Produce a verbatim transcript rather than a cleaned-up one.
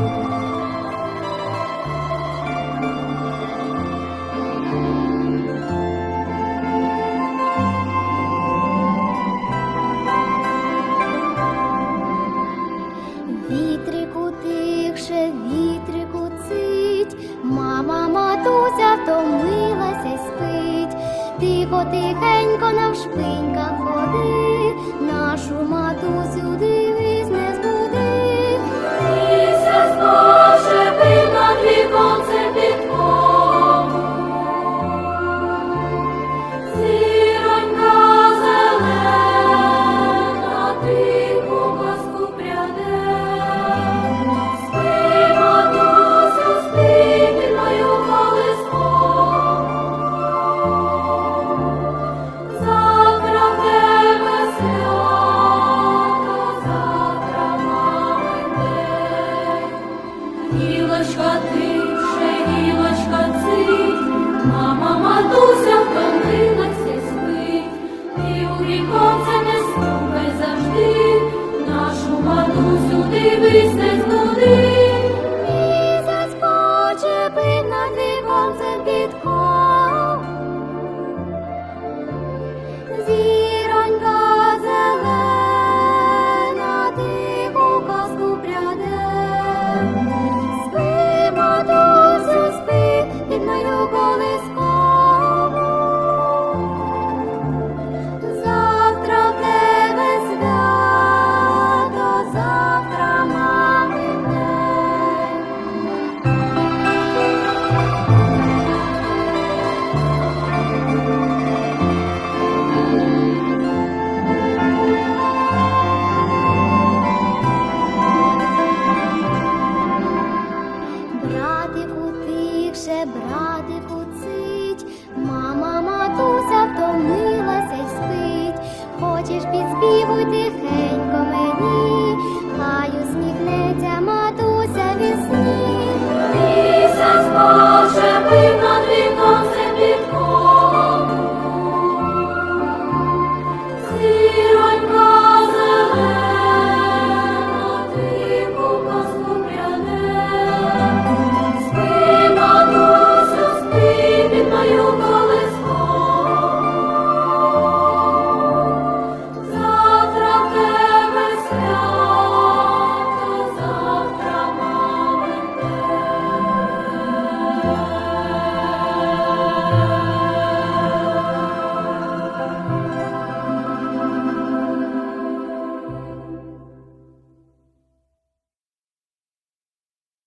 Вітрику тихше, вітрику цить, мама, матуся втомилася й спить. Тихо, тихенько навшпиньках ходи, нашу матусю дивись, не збуди. Місяць пошепив над віконцем підкому, зіронька зелена, тиху казку пряде. Спи, матусю, спи під мою колискову, завтра в тебе свято, завтра мамин день. Гілочка тихше, гілочка цить, мама, матуся втомилася й спить. Ти у віконце не стукай завжди, нашу матусю дивись, не збуди.